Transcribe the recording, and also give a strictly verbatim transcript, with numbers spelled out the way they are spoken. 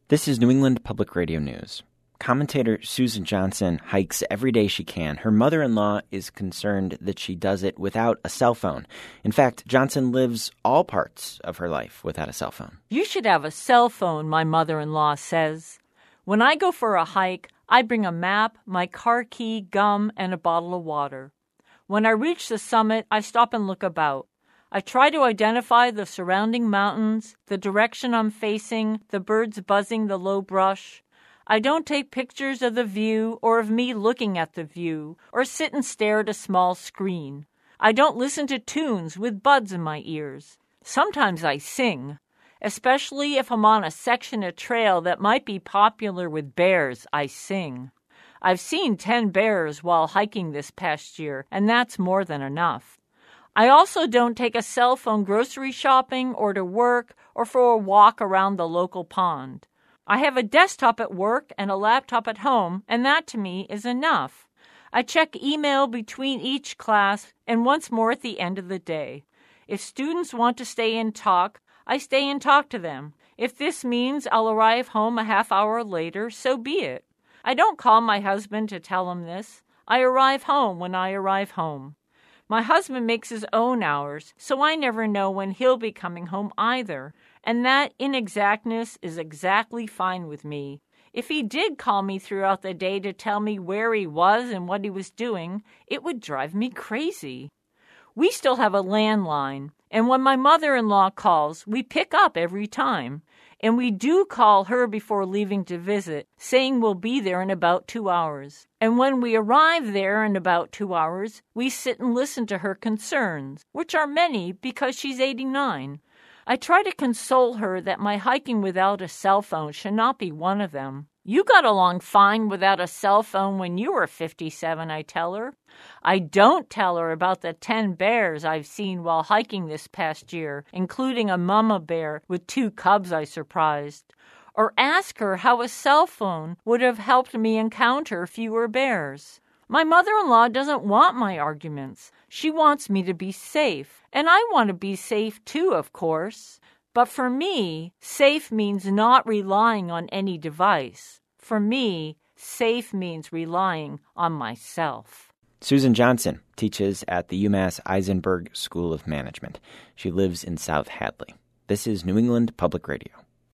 This is New England Public Radio News. Commentator Susan Johnson hikes every day she can. Her mother-in-law is concerned that she does it without a cell phone. In fact, Johnson lives all parts of her life without a cell phone. You should have a cell phone, my mother-in-law says. When I go for a hike, I bring a map, my car key, gum, and a bottle of water. When I reach the summit, I stop and look about. I try to identify the surrounding mountains, the direction I'm facing, the birds buzzing the low brush. I don't take pictures of the view or of me looking at the view or sit and stare at a small screen. I don't listen to tunes with buds in my ears. Sometimes I sing, especially if I'm on a section of trail that might be popular with bears. I sing. I've seen ten bears while hiking this past year, and that's more than enough. I also don't take a cell phone grocery shopping or to work or for a walk around the local pond. I have a desktop at work and a laptop at home, and that to me is enough. I check email between each class and once more at the end of the day. If students want to stay and talk, I stay and talk to them. If this means I'll arrive home a half hour later, so be it. I don't call my husband to tell him this. I arrive home when I arrive home. My husband makes his own hours, so I never know when he'll be coming home either, and that inexactness is exactly fine with me. If he did call me throughout the day to tell me where he was and what he was doing, it would drive me crazy. We still have a landline, and when my mother-in-law calls, we pick up every time. And we do call her before leaving to visit, saying we'll be there in about two hours. And when we arrive there in about two hours, we sit and listen to her concerns, which are many because she's eighty-nine. I try to console her that my hiking without a cell phone should not be one of them. You got along fine without a cell phone when you were fifty-seven, I tell her. I don't tell her about the ten bears I've seen while hiking this past year, including a mama bear with two cubs I surprised. Or ask her how a cell phone would have helped me encounter fewer bears. My mother-in-law doesn't want my arguments. She wants me to be safe. And I want to be safe too, of course. But for me, safe means not relying on any device. For me, safe means relying on myself. Susan Johnson teaches at the UMass Eisenberg School of Management. She lives in South Hadley. This is New England Public Radio.